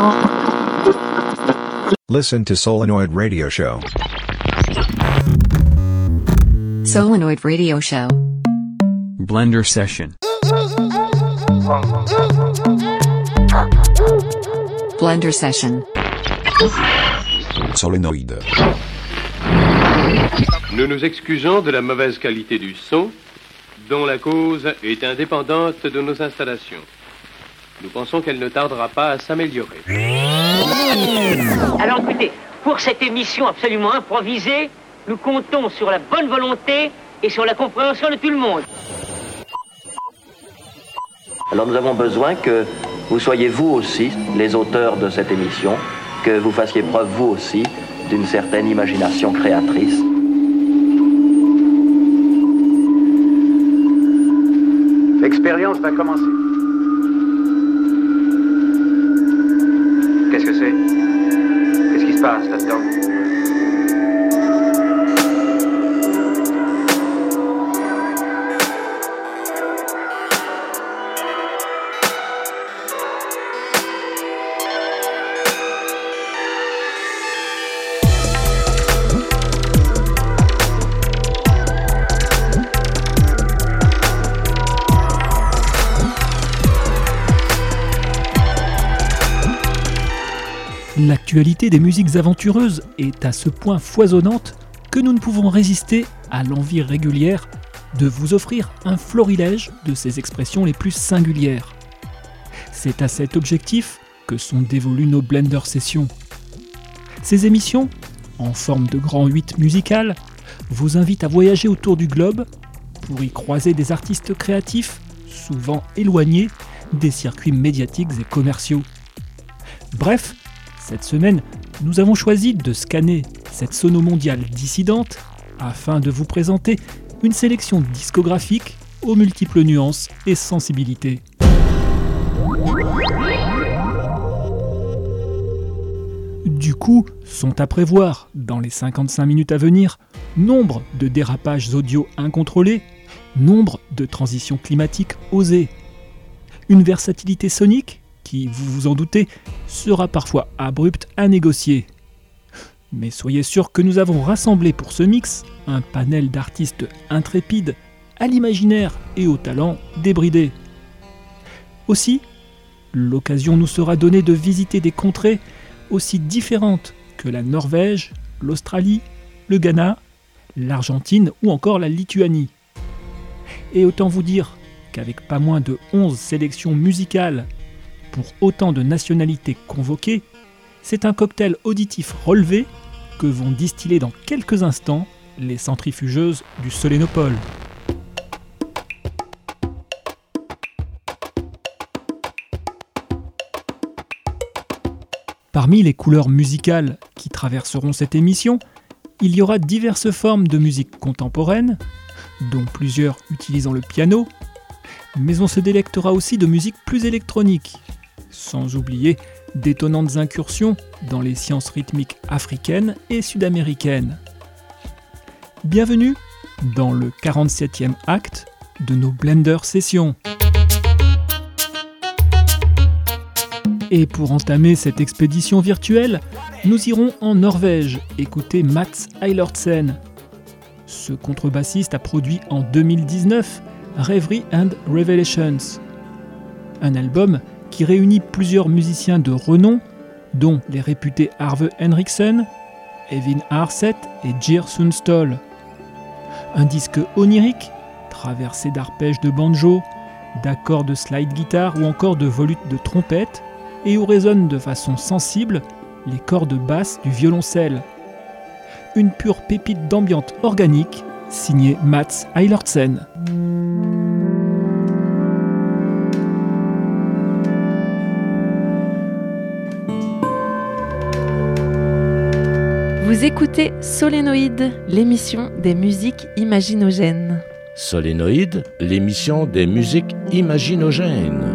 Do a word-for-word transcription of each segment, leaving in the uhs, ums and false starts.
Listen to Solenoid Radio Show. Solenoid Radio Show. Blender Session. Blender Session. Solenoid. Nous nous excusons de la mauvaise qualité du son, dont la cause est indépendante de nos installations. Nous pensons qu'elle ne tardera pas à s'améliorer. Alors écoutez, pour cette émission absolument improvisée, nous comptons sur la bonne volonté et sur la compréhension de tout le monde. Alors nous avons besoin que vous soyez vous aussi les auteurs de cette émission, que vous fassiez preuve vous aussi d'une certaine imagination créatrice. L'expérience va commencer. Qu'est-ce que c'est? Qu'est-ce qui se passe là-dedans? L'actualité des musiques aventureuses est à ce point foisonnante que nous ne pouvons résister à l'envie régulière de vous offrir un florilège de ces expressions les plus singulières. C'est à cet objectif que sont dévolues nos Blender Sessions. Ces émissions, en forme de grand huit musical, vous invitent à voyager autour du globe pour y croiser des artistes créatifs, souvent éloignés des circuits médiatiques et commerciaux. Bref, cette semaine, nous avons choisi de scanner cette sono mondiale dissidente afin de vous présenter une sélection discographique aux multiples nuances et sensibilités. Du coup, sont à prévoir, dans les cinquante-cinq minutes à venir, nombre de dérapages audio incontrôlés, nombre de transitions climatiques osées, une versatilité sonique qui, vous vous en doutez, sera parfois abrupte à négocier. Mais soyez sûr que nous avons rassemblé pour ce mix un panel d'artistes intrépides, à l'imaginaire et au talent débridé. Aussi, l'occasion nous sera donnée de visiter des contrées aussi différentes que la Norvège, l'Australie, le Ghana, l'Argentine ou encore la Lituanie. Et autant vous dire qu'avec pas moins de onze sélections musicales pour autant de nationalités convoquées, c'est un cocktail auditif relevé que vont distiller dans quelques instants les centrifugeuses du Solénopole. Parmi les couleurs musicales qui traverseront cette émission, il y aura diverses formes de musique contemporaine, dont plusieurs utilisant le piano, mais on se délectera aussi de musique plus électronique, sans oublier d'étonnantes incursions dans les sciences rythmiques africaines et sud-américaines. Bienvenue dans le quarante-septième acte de nos Blender Sessions. Et pour entamer cette expédition virtuelle, nous irons en Norvège écouter Mats Eilertsen. Ce contrebassiste a produit en deux mille dix-neuf Reverie and Revelations, un album qui réunit plusieurs musiciens de renom, dont les réputés Arve Henriksen, Evin Arseth et Geir Sundstøl. Un disque onirique, traversé d'arpèges de banjo, d'accords de slide guitare ou encore de volutes de trompette, et où résonnent de façon sensible les cordes basses du violoncelle. Une pure pépite d'ambiance organique, signée Mats Eilertsen. Vous écoutez Solénoïde, l'émission des musiques imaginogènes. Solénoïde, l'émission des musiques imaginogènes.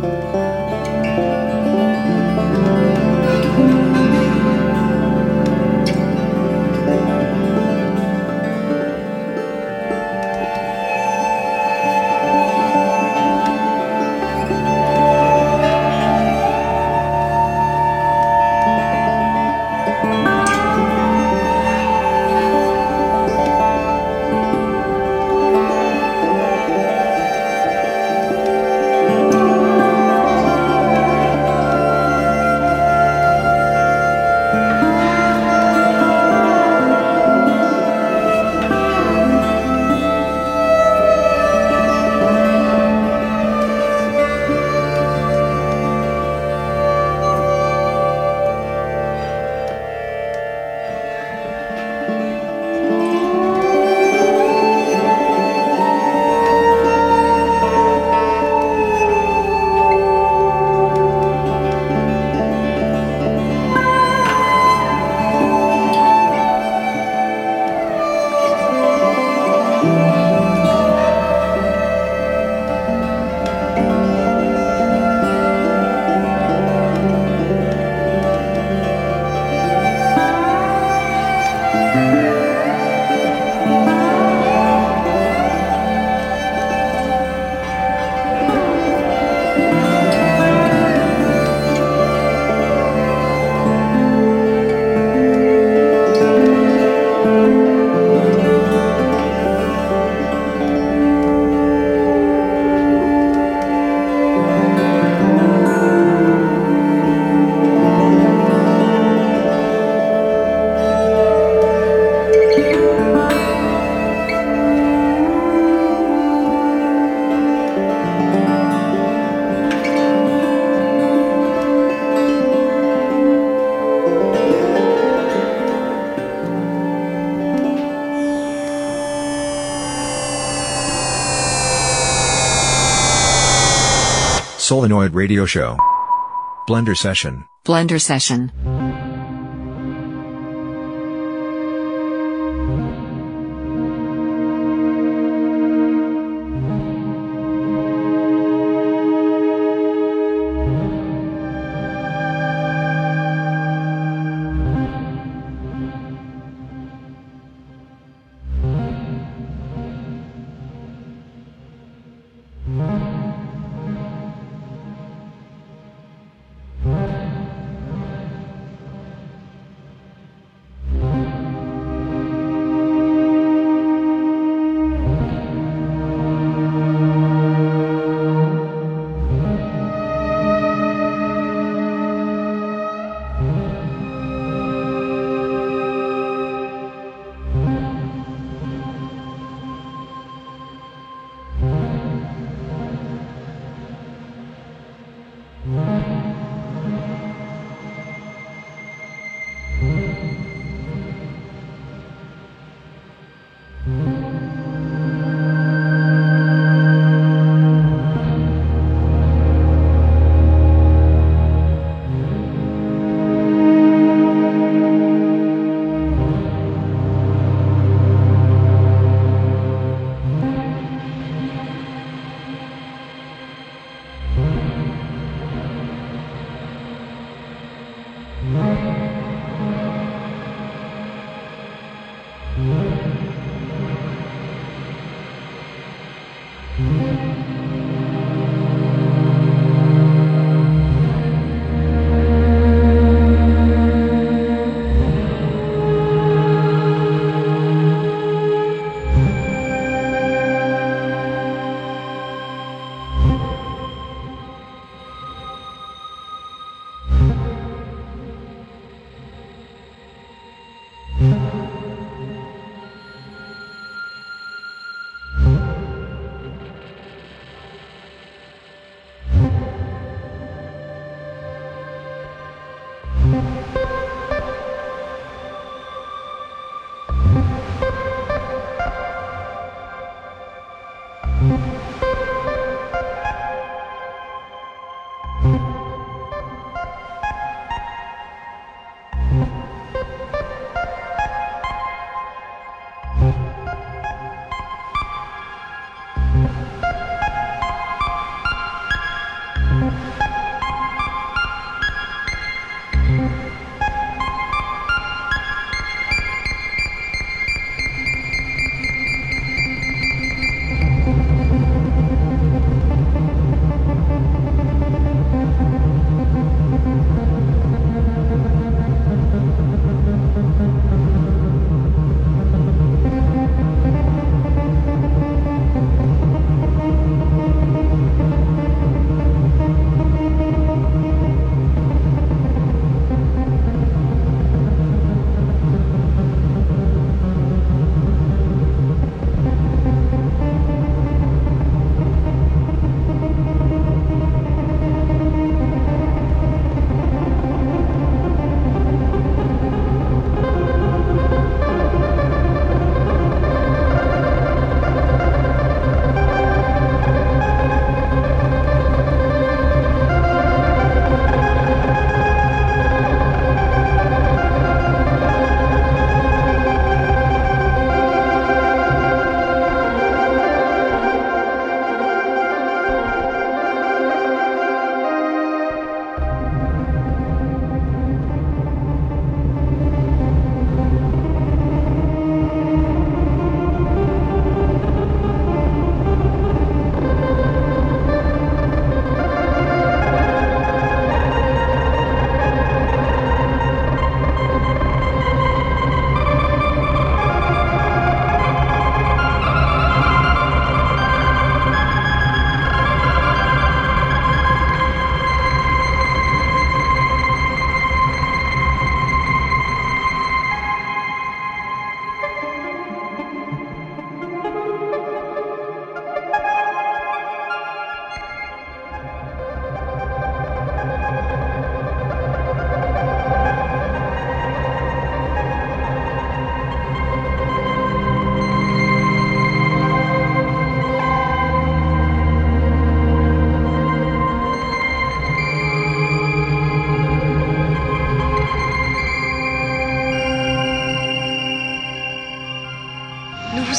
Solenoid Radio Show. Blender Session. Blender Session.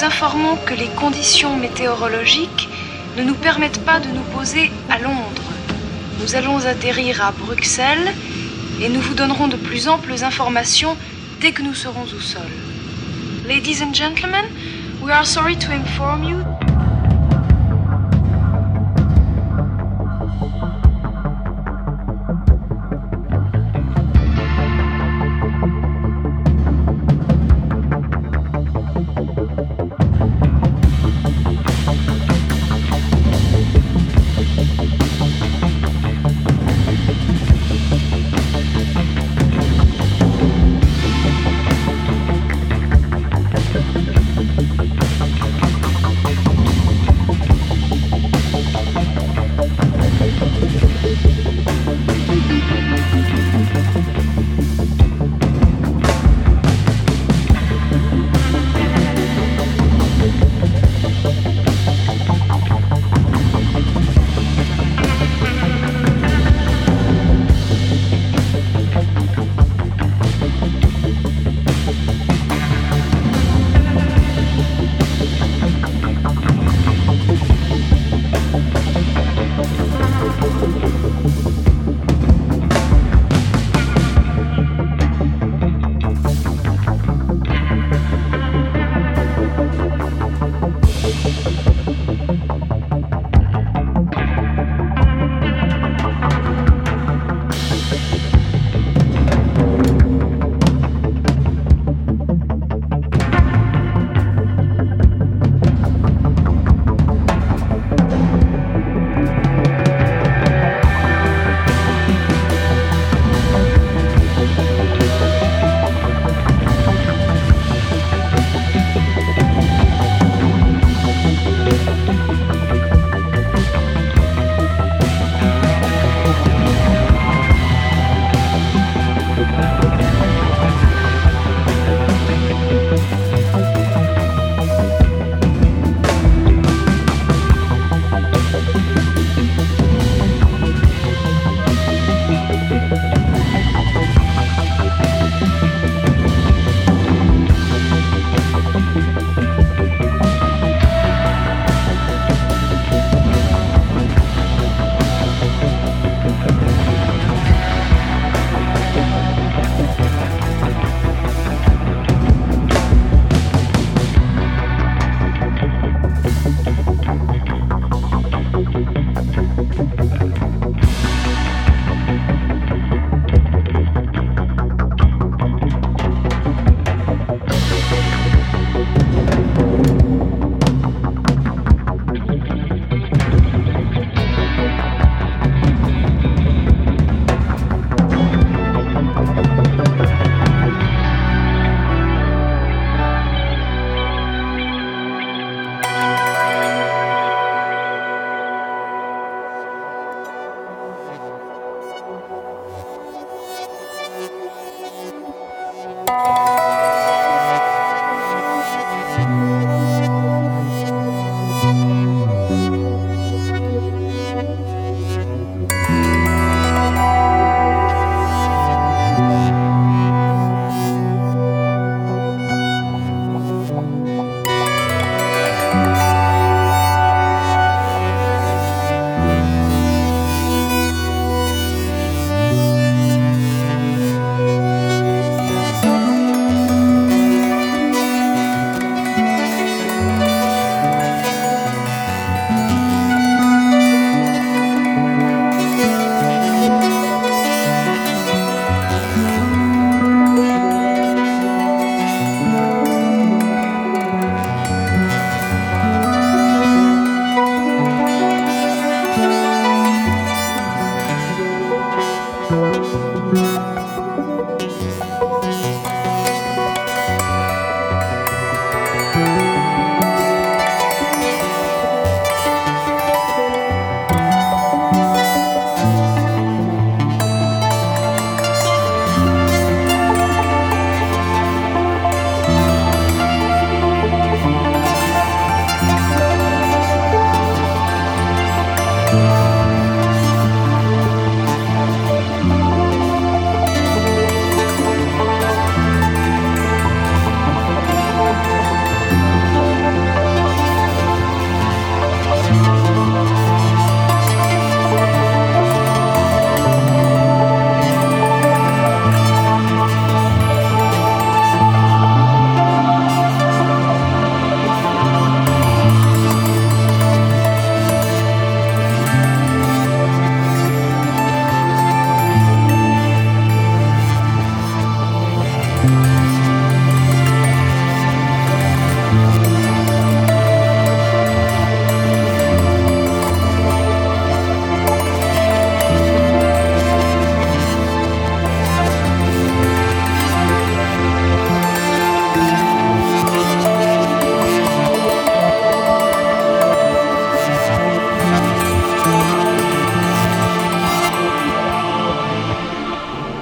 informons que les conditions météorologiques ne nous permettent pas de nous poser à Londres. Nous allons atterrir à Bruxelles et nous vous donnerons de plus amples informations dès que nous serons au sol. Ladies and gentlemen, we are sorry to inform you.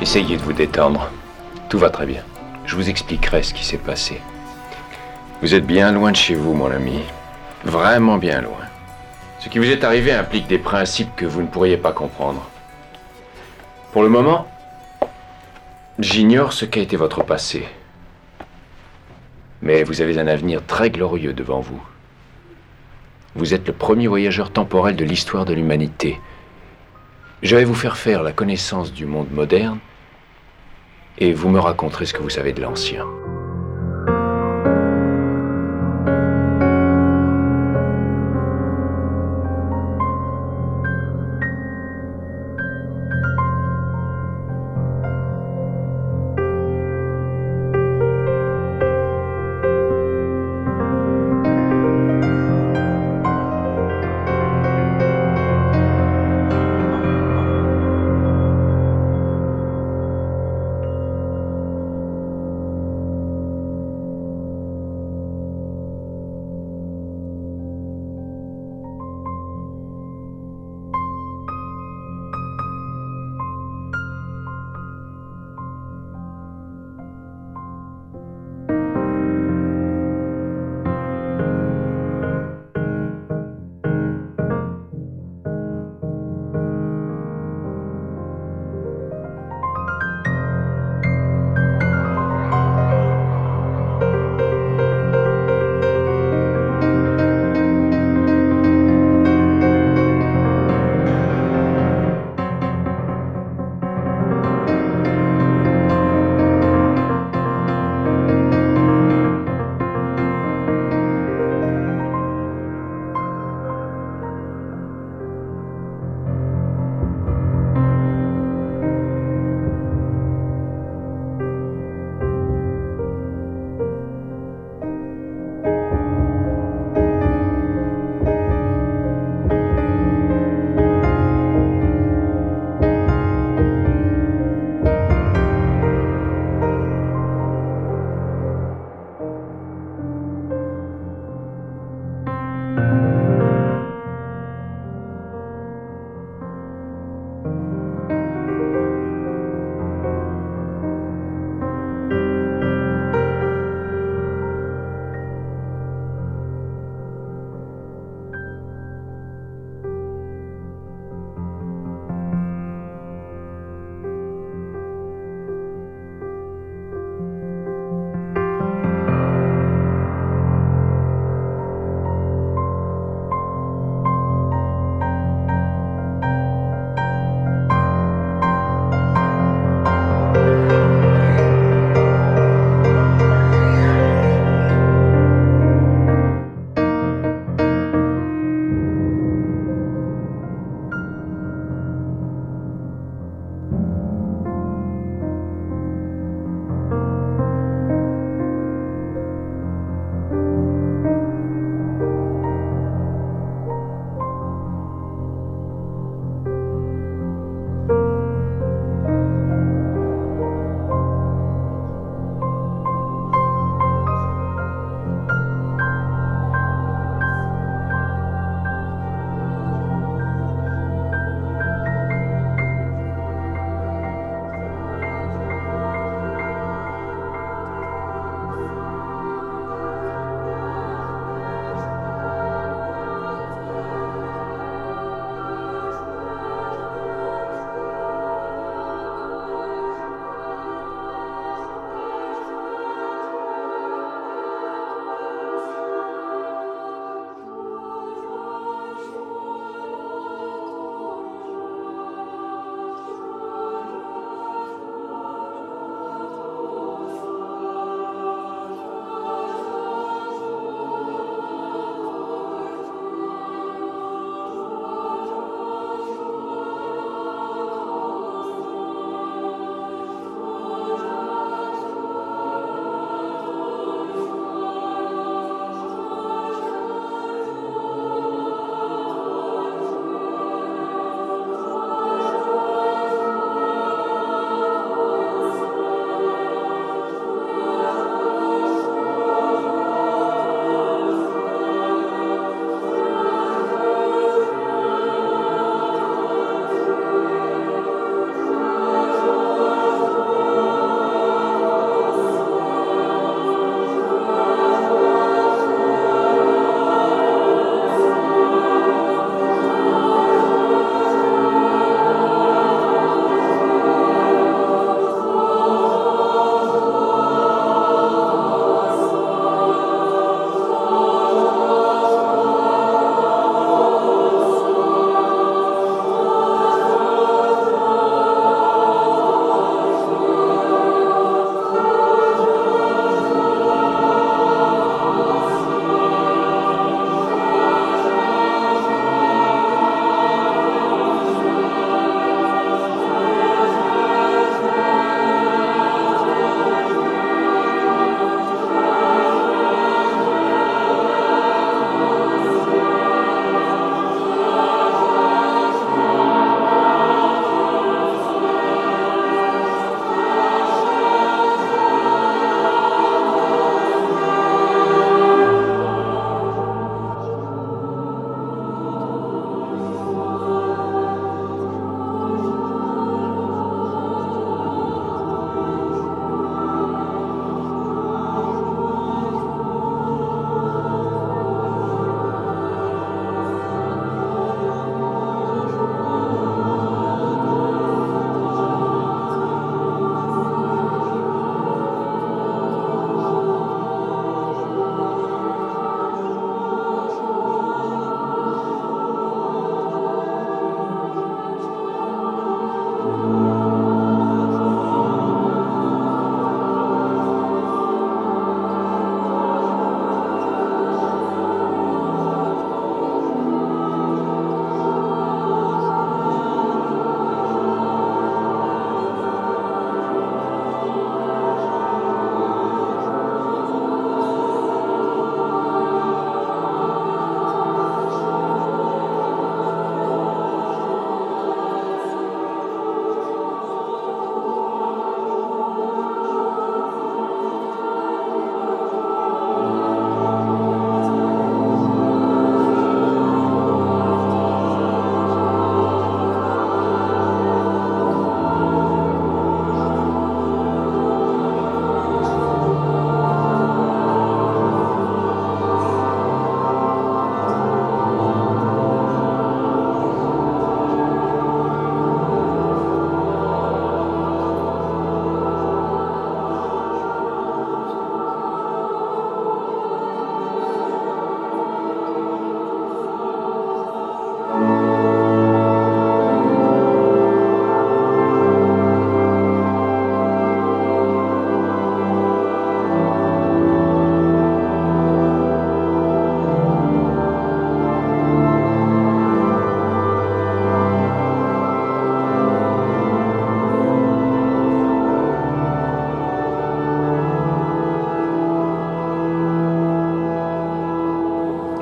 Essayez de vous détendre. Tout va très bien. Je vous expliquerai ce qui s'est passé. Vous êtes bien loin de chez vous, mon ami. Vraiment bien loin. Ce qui vous est arrivé implique des principes que vous ne pourriez pas comprendre. Pour le moment, j'ignore ce qu'a été votre passé. Mais vous avez un avenir très glorieux devant vous. Vous êtes le premier voyageur temporel de l'histoire de l'humanité. Je vais vous faire faire la connaissance du monde moderne et vous me raconterez ce que vous savez de l'ancien.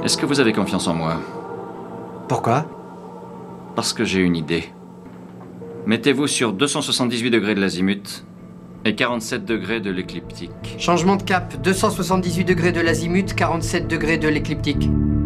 Est-ce que vous avez confiance en moi? Pourquoi? Parce que j'ai une idée. Mettez-vous sur deux cent soixante-dix-huit degrés de l'azimut et quarante-sept degrés de l'écliptique. Changement de cap, deux cent soixante-dix-huit degrés de l'azimut, quarante-sept degrés de l'écliptique.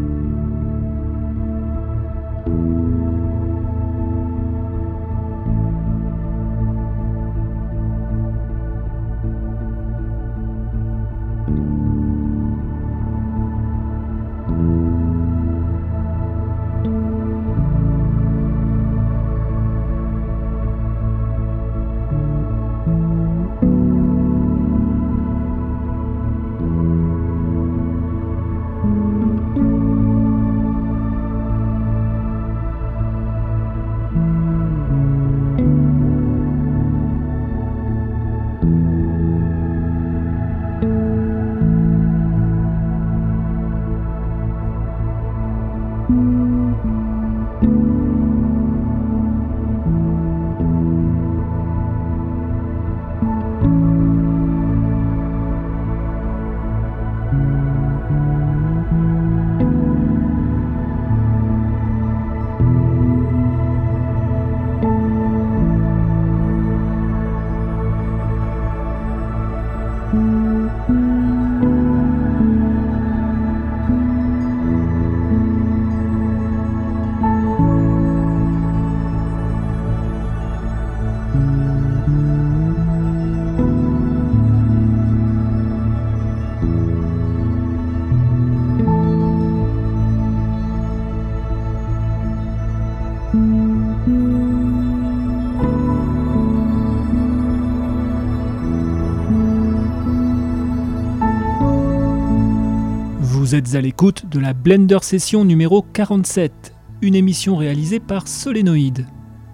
Vous êtes à l'écoute de la Blender Session numéro quarante-sept, une émission réalisée par Solénoïde.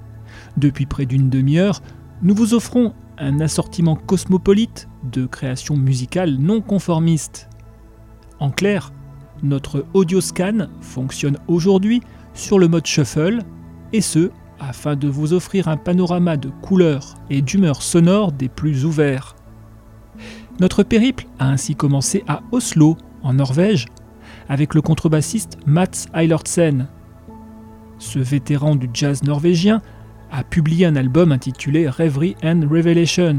Depuis près d'une demi-heure, nous vous offrons un assortiment cosmopolite de créations musicales non conformistes. En clair, notre audio-scan fonctionne aujourd'hui sur le mode shuffle, et ce, afin de vous offrir un panorama de couleurs et d'humeurs sonores des plus ouverts. Notre périple a ainsi commencé à Oslo, en Norvège, avec le contrebassiste Mats Eilertsen. Ce vétéran du jazz norvégien a publié un album intitulé Reverie and Revelations,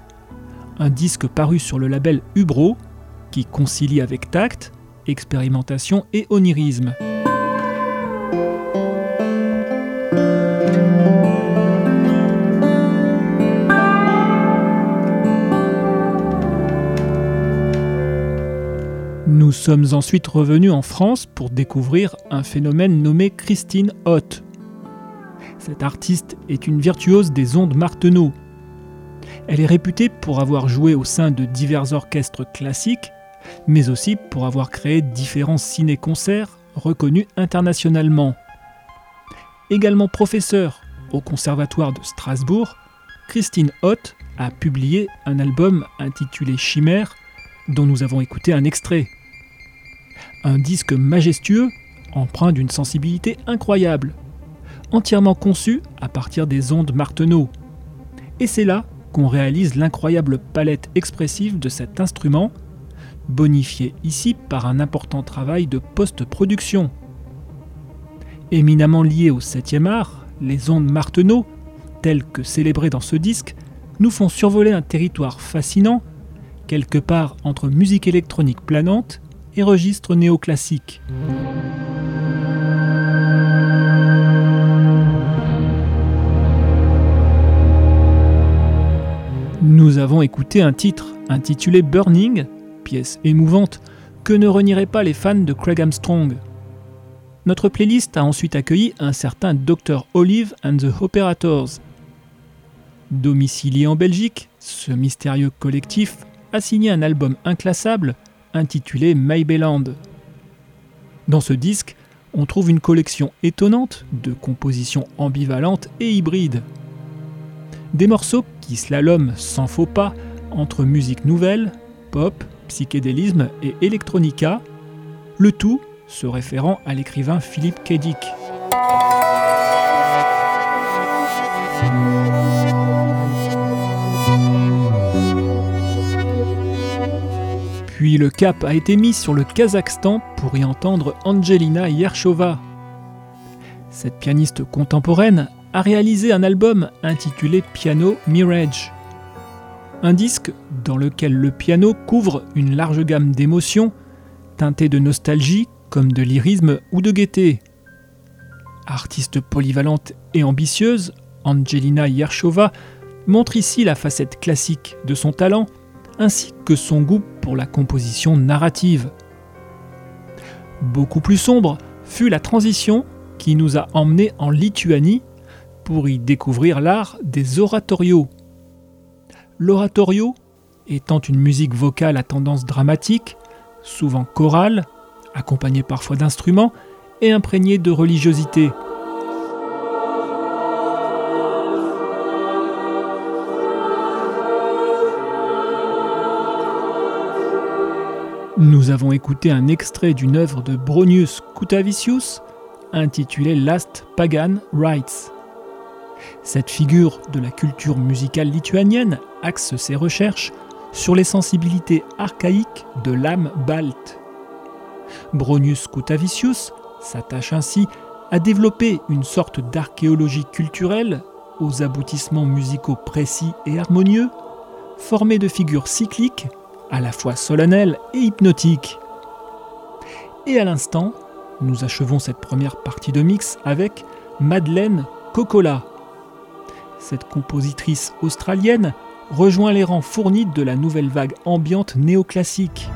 un disque paru sur le label Ubro qui concilie avec tact, expérimentation et onirisme. Nous sommes ensuite revenus en France pour découvrir un phénomène nommé Christine Hoth. Cette artiste est une virtuose des ondes Martenot. Elle est réputée pour avoir joué au sein de divers orchestres classiques, mais aussi pour avoir créé différents ciné-concerts reconnus internationalement. Également professeure au Conservatoire de Strasbourg, Christine Hoth a publié un album intitulé Chimère, dont nous avons écouté un extrait. Un disque majestueux, empreint d'une sensibilité incroyable, entièrement conçu à partir des ondes Martenot. Et c'est là qu'on réalise l'incroyable palette expressive de cet instrument, bonifié ici par un important travail de post-production. Éminemment liées au septième art, les ondes Martenot, telles que célébrées dans ce disque, nous font survoler un territoire fascinant, quelque part entre musique électronique planante et registre néoclassique. Nous avons écouté un titre intitulé Burning, pièce émouvante que ne renieraient pas les fans de Craig Armstrong. Notre playlist a ensuite accueilli un certain docteur Olive and the Operators. Domicilié en Belgique, ce mystérieux collectif a signé un album inclassable intitulé Maybeland. Dans ce disque, on trouve une collection étonnante de compositions ambivalentes et hybrides. Des morceaux qui slaloment sans faux pas entre musique nouvelle, pop, psychédélisme et electronica, le tout se référant à l'écrivain Philip K. Dick. Puis le cap a été mis sur le Kazakhstan pour y entendre Angelina Yershova. Cette pianiste contemporaine a réalisé un album intitulé Piano Mirage. Un disque dans lequel le piano couvre une large gamme d'émotions, teintées de nostalgie comme de lyrisme ou de gaieté. Artiste polyvalente et ambitieuse, Angelina Yershova montre ici la facette classique de son talent, ainsi que son goût pour la composition narrative. Beaucoup plus sombre fut la transition qui nous a emmenés en Lituanie pour y découvrir l'art des oratorios. L'oratorio étant une musique vocale à tendance dramatique, souvent chorale, accompagnée parfois d'instruments et imprégnée de religiosité. Nous avons écouté un extrait d'une œuvre de Bronius Kutavičius intitulée Last Pagan Rites. Cette figure de la culture musicale lituanienne axe ses recherches sur les sensibilités archaïques de l'âme balte. Bronius Kutavičius s'attache ainsi à développer une sorte d'archéologie culturelle aux aboutissements musicaux précis et harmonieux, formés de figures cycliques, à la fois solennelles et hypnotiques. Et à l'instant, nous achevons cette première partie de mix avec Madeleine Kokkola. Cette compositrice australienne rejoint les rangs fournis de la nouvelle vague ambiante néoclassique.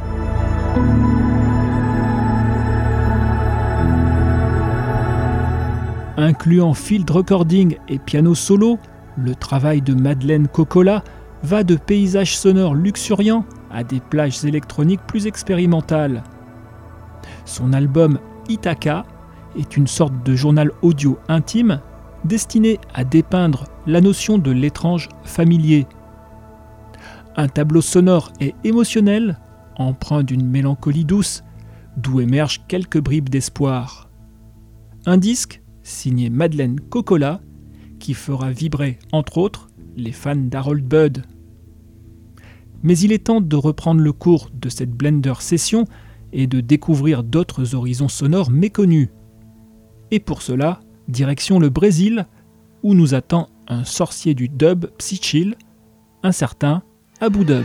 Incluant field recording et piano solo, le travail de Madeleine Kokkola va de paysages sonores luxuriants à des plages électroniques plus expérimentales. Son album Ithaca est une sorte de journal audio intime destiné à dépeindre la notion de l'étrange familier. Un tableau sonore et émotionnel, empreint d'une mélancolie douce, d'où émergent quelques bribes d'espoir. Un disque signé Madeleine Kokkola qui fera vibrer, entre autres, les fans d'Harold Budd. Mais il est temps de reprendre le cours de cette Blender session et de découvrir d'autres horizons sonores méconnus. Et pour cela, direction le Brésil, où nous attend un sorcier du dub psychill, un certain Abu Dub.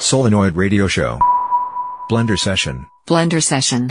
Solenoid Radio Show. Blender Session. Blender Session.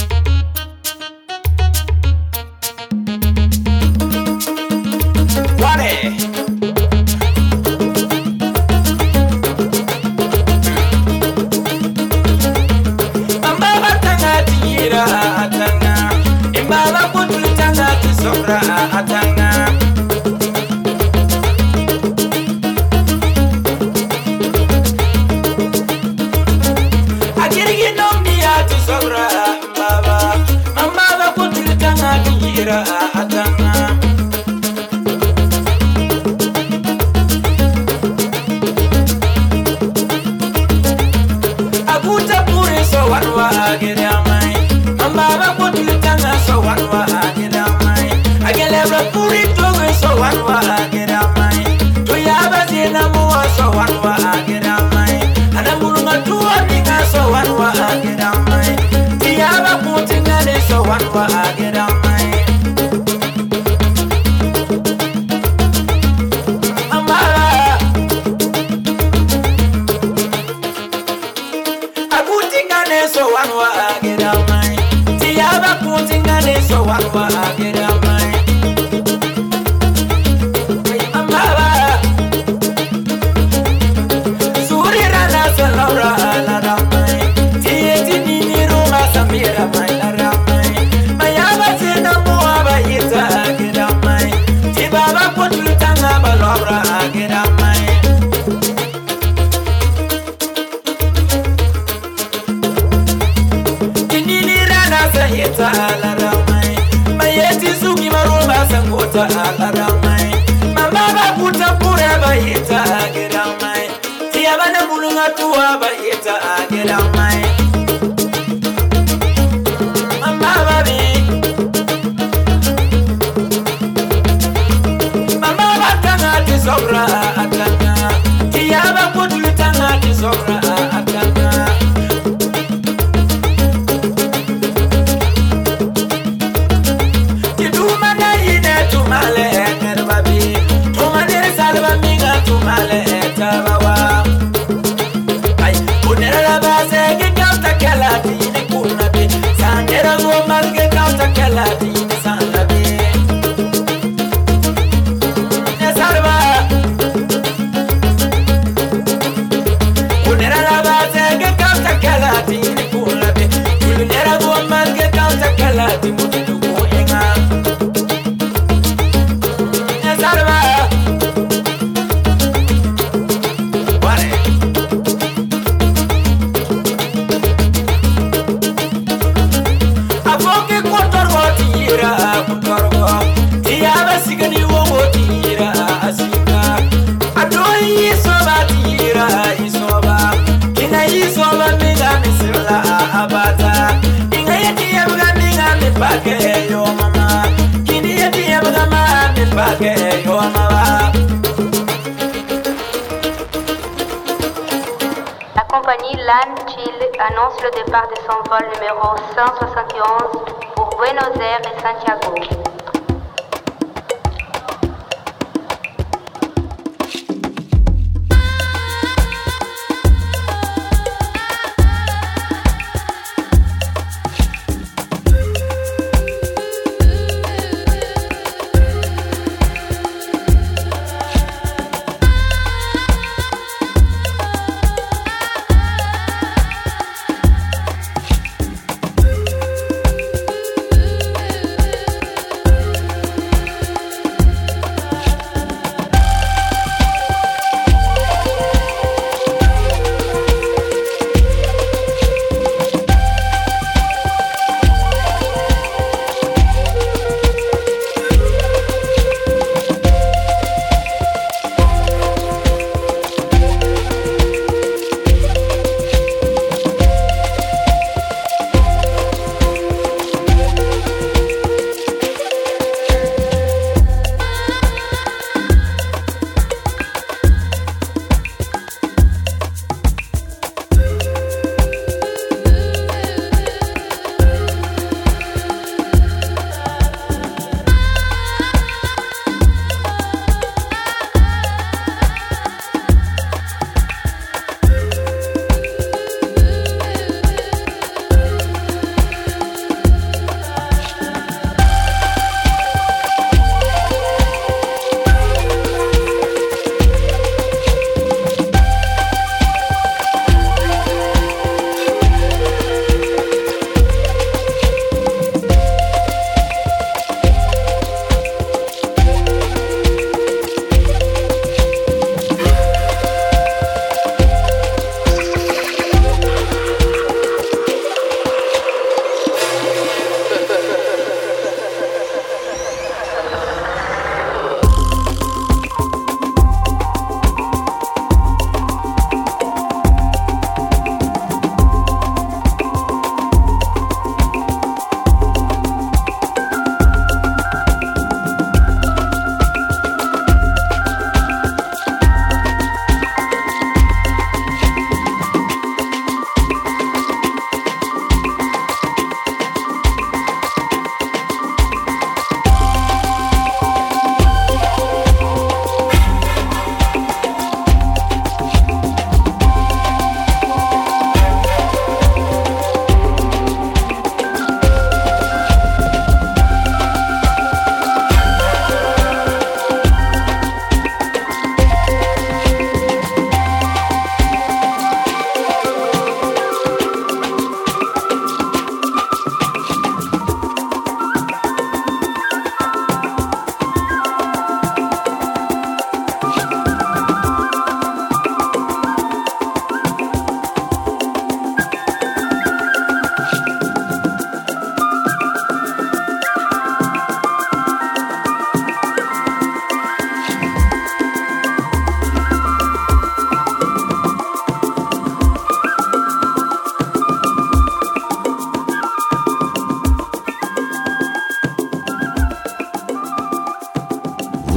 La compagnie LAN Chill annonce le départ de son vol numéro cent soixante et onze pour Buenos Aires et Santiago.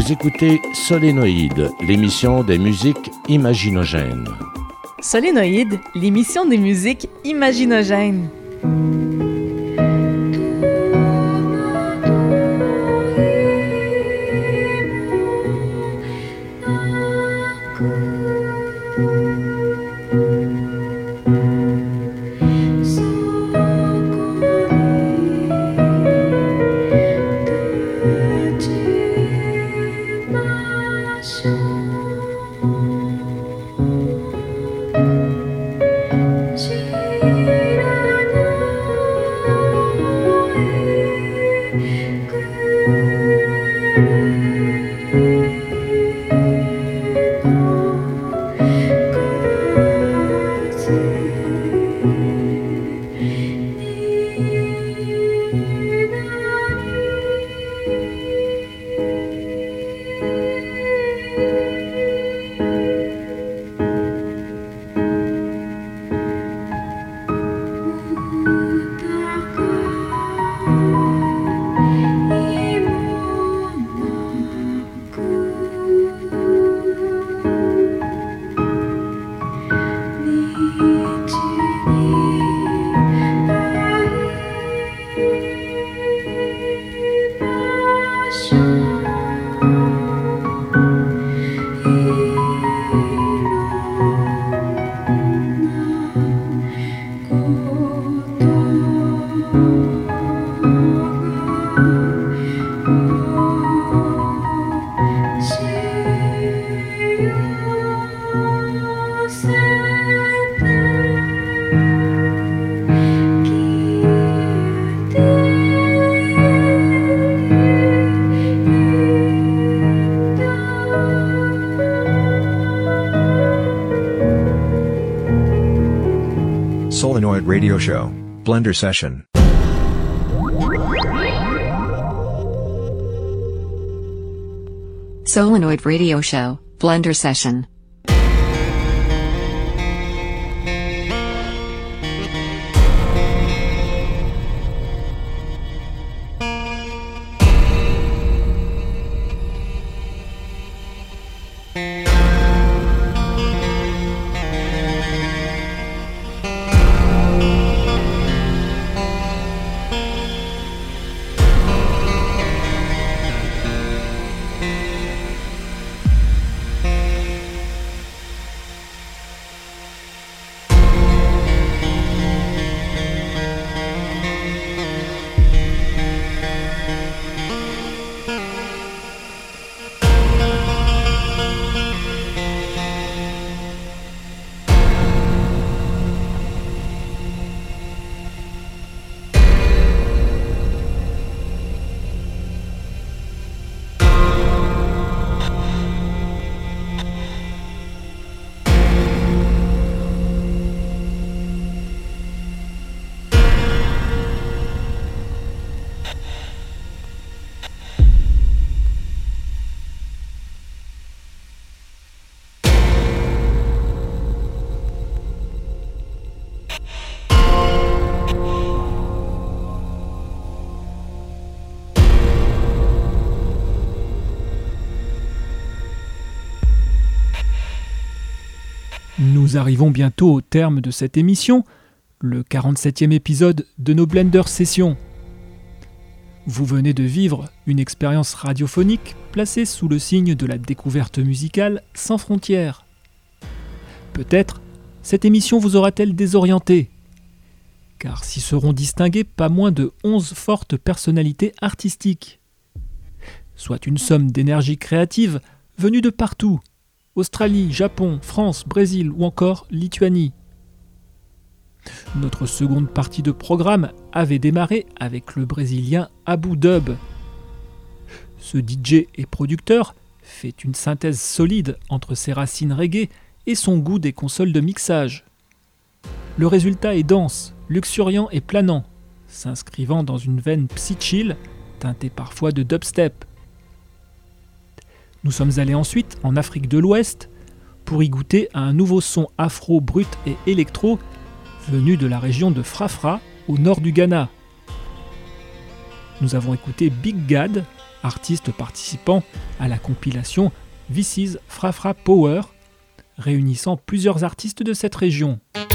Vous écoutez Solénoïde, l'émission des musiques imaginogènes. Solénoïde, l'émission des musiques imaginogènes. Solenoid Radio Show, Blender Session. Solenoid Radio Show, Blender Session. Nous arrivons bientôt au terme de cette émission, le quarante-septième épisode de nos Blender Sessions. Vous venez de vivre une expérience radiophonique placée sous le signe de la découverte musicale sans frontières. Peut-être cette émission vous aura-t-elle désorienté, car s'y seront distinguées pas moins de onze fortes personnalités artistiques, soit une somme d'énergie créative venue de partout, Australie, Japon, France, Brésil ou encore Lituanie. Notre seconde partie de programme avait démarré avec le Brésilien Abu Dub. Ce D J et producteur fait une synthèse solide entre ses racines reggae et son goût des consoles de mixage. Le résultat est dense, luxuriant et planant, s'inscrivant dans une veine psy-chill, teintée parfois de dubstep. Nous sommes allés ensuite en Afrique de l'Ouest pour y goûter à un nouveau son afro brut et électro venu de la région de Frafra au nord du Ghana. Nous avons écouté Big Gad artiste participant à la compilation This is Fra Fra Power, réunissant plusieurs artistes de cette région.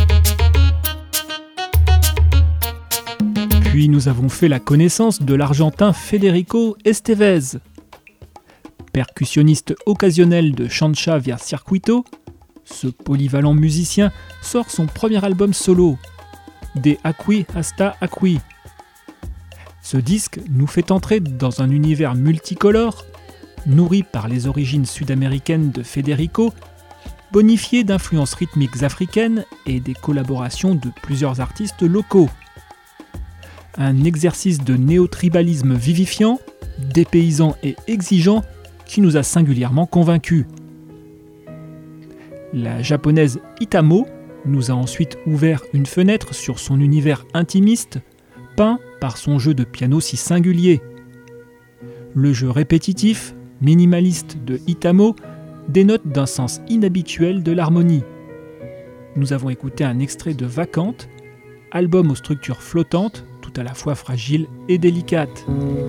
Puis nous avons fait la connaissance de l'Argentin Federico Estevez. Percussionniste occasionnel de Chancha via Circuito, ce polyvalent musicien sort son premier album solo, De Aquí hasta Aquí. Ce disque nous fait entrer dans un univers multicolore, nourri par les origines sud-américaines de Federico, bonifié d'influences rythmiques africaines et des collaborations de plusieurs artistes locaux. Un exercice de néo-tribalisme vivifiant, dépaysant et exigeant qui nous a singulièrement convaincus. La japonaise Itamo nous a ensuite ouvert une fenêtre sur son univers intimiste, peint par son jeu de piano si singulier. Le jeu répétitif, minimaliste de Itamo dénote d'un sens inhabituel de l'harmonie. Nous avons écouté un extrait de Vacante, album aux structures flottantes, tout à la fois fragiles et délicates.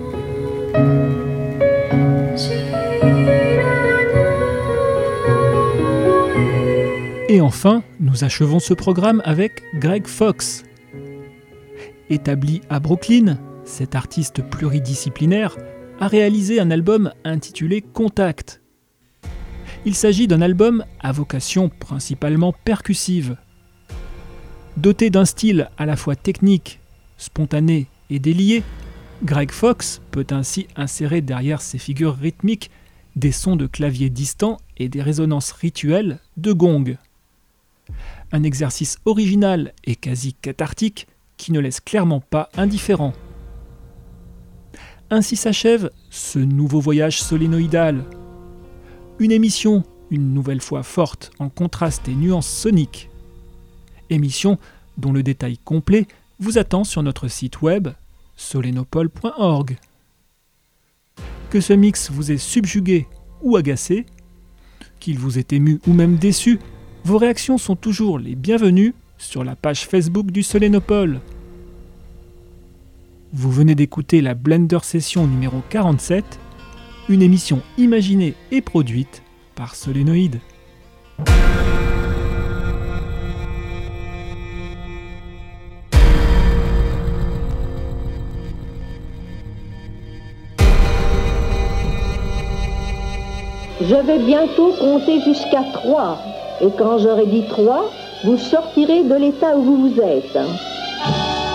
Et enfin, nous achevons ce programme avec Greg Fox. Établi à Brooklyn, cet artiste pluridisciplinaire a réalisé un album intitulé Contact. Il s'agit d'un album à vocation principalement percussive. Doté d'un style à la fois technique, spontané et délié, Greg Fox peut ainsi insérer derrière ses figures rythmiques des sons de clavier distants et des résonances rituelles de gong. Un exercice original et quasi cathartique qui ne laisse clairement pas indifférent. Ainsi s'achève ce nouveau voyage solénoïdal. Une émission, une nouvelle fois forte en contraste et nuances soniques. Émission dont le détail complet vous attend sur notre site web solenopole point org. Que ce mix vous ait subjugué ou agacé, qu'il vous ait ému ou même déçu, vos réactions sont toujours les bienvenues sur la page Facebook du Solénopole. Vous venez d'écouter la Blender Session numéro quarante-sept, une émission imaginée et produite par Solénoïde. Je vais bientôt compter jusqu'à trois. Et quand j'aurai dit trois, vous sortirez de l'état où vous vous êtes.